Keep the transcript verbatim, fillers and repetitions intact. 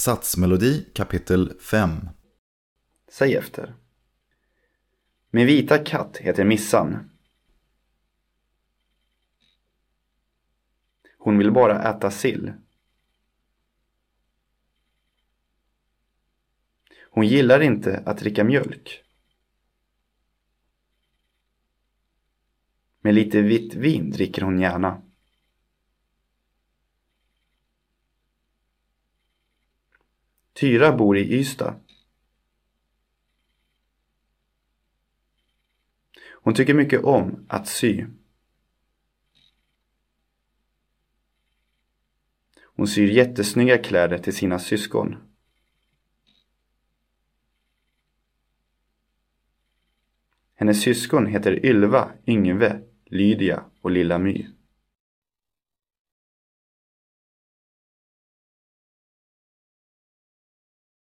Satsmelodi kapitel fem. Säg efter. Min vita katt heter Missan. Hon vill bara äta sill. Hon gillar inte att dricka mjölk. Med lite vitt vin dricker hon gärna. Tyra bor i Ystad. Hon tycker mycket om att sy. Hon syr jättesnygga kläder till sina syskon. Hennes syskon heter Ylva, Yngve, Lydia och Lilla My.